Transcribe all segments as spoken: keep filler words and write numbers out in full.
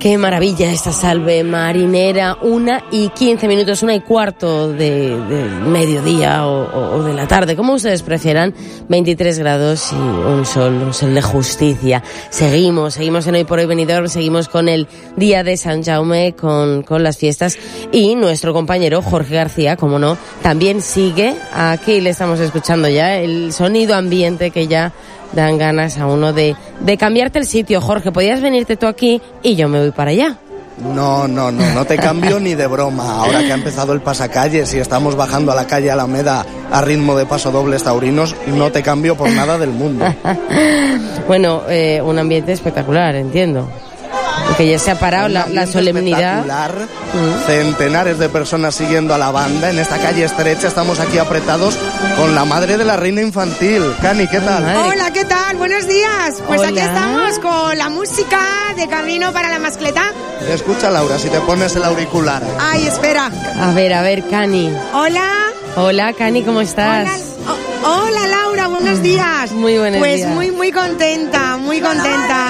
Qué maravilla esta salve marinera, una y quince minutos, una y cuarto de, de mediodía o, o de la tarde, como ustedes prefieran, veintitrés grados y un sol, un sol de justicia. Seguimos, seguimos en Hoy por Hoy Benidorm, seguimos con el Día de San Jaume, con, con las fiestas, y nuestro compañero Jorge García, como no, también sigue. Aquí le estamos escuchando ya el sonido ambiente que ya dan ganas a uno de, de cambiarte el sitio. Jorge, podías venirte tú aquí y yo me voy para allá. No, no, no, no te cambio ni de broma. Ahora que ha empezado el pasacalles y estamos bajando a la calle Alameda a ritmo de pasodobles taurinos, no te cambio por nada del mundo. Bueno, eh, un ambiente espectacular, entiendo. Que ya se ha parado la, la solemnidad. Mm. Centenares de personas siguiendo a la banda en esta calle estrecha. Estamos aquí apretados con la madre de la reina infantil. Cani, ¿qué tal? Ay, hola, ¿qué tal? Buenos días. Pues Hola. Aquí estamos con la música de Camino para la Mascleta. Escucha, Laura, si te pones el auricular. Ay, espera. A ver, a ver, Cani. Hola. Hola, Cani, ¿cómo estás? Hola, oh, hola Laura, buenos días. Muy buenos pues días. Pues muy, muy contenta, muy contenta.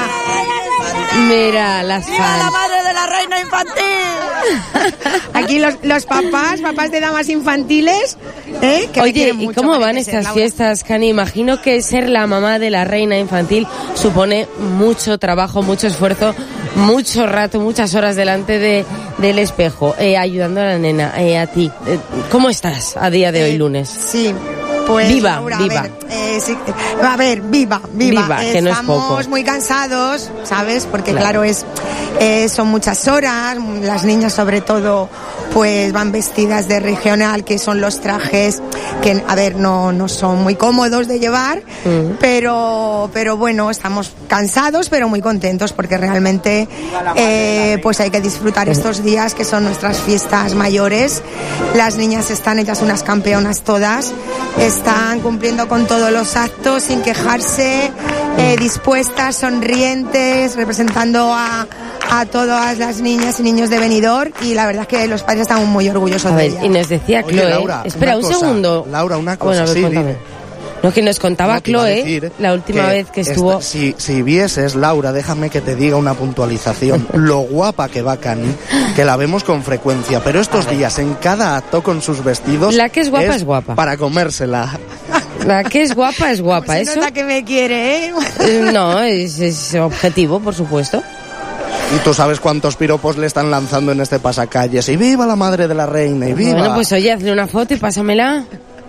Mira, las fans. ¡Viva la madre de la reina infantil! Aquí los, los papás, papás de damas infantiles, ¿eh? Que Oye, ¿y cómo van estas ser, fiestas, Cani? Imagino que ser la mamá de la reina infantil supone mucho trabajo, mucho esfuerzo, mucho rato, muchas horas delante de, del espejo, eh, ayudando a la nena, eh, a ti. Eh, ¿Cómo estás a día de hoy, eh, lunes? Sí. Pues, viva, Laura, viva. A ver, eh, sí, a ver, viva, viva. Viva, que no es poco. Estamos muy cansados, ¿sabes? Porque claro, claro es eh, son muchas horas, las niñas sobre todo pues van vestidas de regional, que son los trajes que, a ver, no, no son muy cómodos de llevar, mm. pero, pero bueno, estamos cansados pero muy contentos porque realmente eh, pues hay que disfrutar estos días que son nuestras fiestas mayores. Las niñas están hechas unas campeonas todas, están cumpliendo con todos los actos sin quejarse, eh, dispuestas, sonrientes, representando a, a todas las niñas y niños de Benidorm, y la verdad es que los padres están muy orgullosos a de ver, ellas. Y nos decía Chloe, Oye, Laura, espera un cosa, segundo. Laura, una cosa, bueno, a ver, sí, cuéntame. dime. Lo que nos contaba no, Chloe decir, la última que vez que estuvo... Esta, si, si vieses, Laura, déjame que te diga una puntualización. Lo guapa que va Cani, que la vemos con frecuencia, pero estos días en cada acto con sus vestidos... La que es guapa es, es guapa. Para comérsela. La que es guapa es guapa, pues ¿eso? Se nota que me quiere, ¿eh? No, es, es objetivo, por supuesto. Y tú sabes cuántos piropos le están lanzando en este pasacalles. Y viva la madre de la reina, y viva... Bueno, pues oye, hazle una foto y pásamela.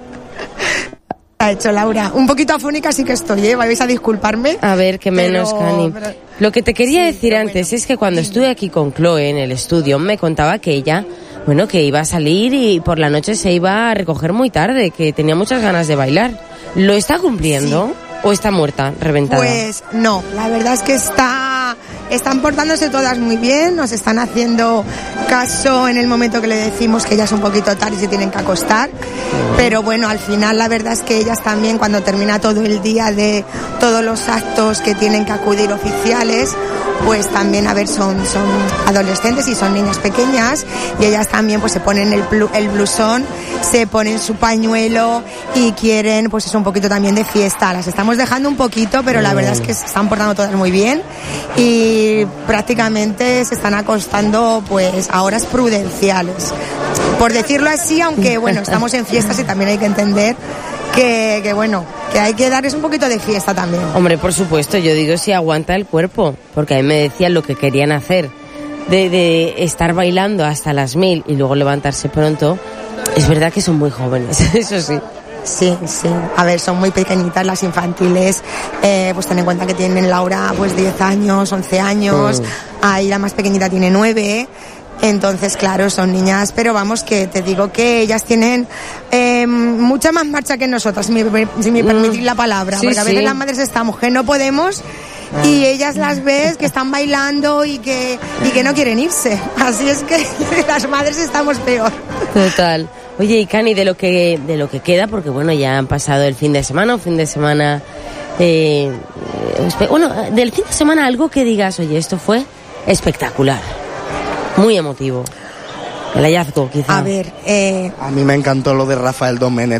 Ha hecho Laura. Un poquito afónica sí que estoy, ¿eh? Vais a disculparme. A ver, que menos, pero, Cani. Pero... Lo que te quería sí, decir antes bueno. es que cuando estuve aquí con Chloe en el estudio, me contaba que ella, bueno, que iba a salir y por la noche se iba a recoger muy tarde, que tenía muchas ganas de bailar. ¿Lo está cumpliendo? Sí. ¿O está muerta, reventada? Pues no, la verdad es que está, están portándose todas muy bien, nos están haciendo caso en el momento que le decimos que ya es un poquito tarde y se tienen que acostar, pero bueno, al final la verdad es que ellas también, cuando termina todo el día de todos los actos que tienen que acudir oficiales, pues también, a ver, son, son adolescentes y son niñas pequeñas, y ellas también pues se ponen el, el blusón, se ponen su pañuelo y quieren pues es un poquito también de fiesta. Las estamos dejando un poquito, pero la verdad es que se están portando todas muy bien y prácticamente se están acostando pues a horas prudenciales, por decirlo así, aunque bueno, estamos en fiestas y también hay que entender que, que bueno, que hay que darles un poquito de fiesta también. Hombre, por supuesto, yo digo si aguanta el cuerpo, porque a mí me decían lo que querían hacer, de, de estar bailando hasta las mil y luego levantarse pronto. Es verdad que son muy jóvenes, eso sí. Sí, sí. A ver, son muy pequeñitas las infantiles. Eh, pues ten en cuenta que tienen Laura pues diez años, once años. Mm. Ahí la más pequeñita tiene nueve. Entonces, claro, son niñas, pero vamos, que te digo que ellas tienen eh, mucha más marcha que nosotras, si me, si me mm. permitís la palabra. Sí, porque a veces sí. las madres estamos que no podemos y ellas las ves que están bailando y que, y que no quieren irse. Así es que las madres estamos peor. Total. Oye, y Cani, de lo que de lo que queda, porque bueno, ya han pasado el fin de semana, un fin de semana... Eh, bueno, del fin de semana algo que digas, oye, esto fue espectacular, muy emotivo. El hallazgo, quizá. A ver, eh... A mí me encantó lo de Rafael Domenech.